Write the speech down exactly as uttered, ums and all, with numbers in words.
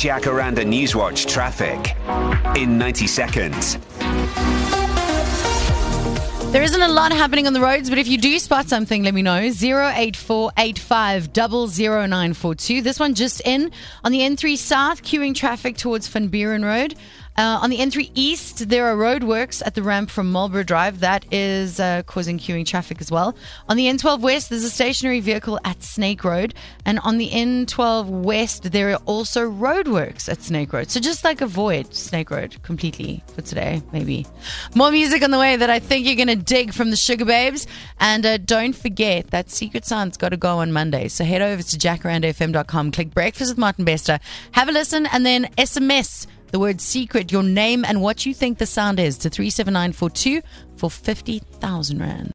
Jacaranda Newswatch traffic in ninety seconds. There isn't a lot happening on the roads, but if you do spot something, let me know. zero eight four eight five zero zero nine four two. This one just in. On the N three South, queuing traffic towards Van Buren Road. Uh, on the N three East, there are roadworks at the ramp from Marlborough Drive. That is uh, causing queuing traffic as well. On the N twelve West, there's a stationary vehicle at Snake Road. And on the N twelve West, there are also roadworks at Snake Road. So just like avoid Snake Road completely for today, maybe. More music on the way that I think you're going to dig from the Sugar Babes. And uh, don't forget that Secret Sound's got to go on Monday. So head over to jacaranda f m dot com, click Breakfast with Martin Bester, have a listen, and then S M S the word secret, your name, and what you think the sound is to three seven nine four two for fifty thousand rand.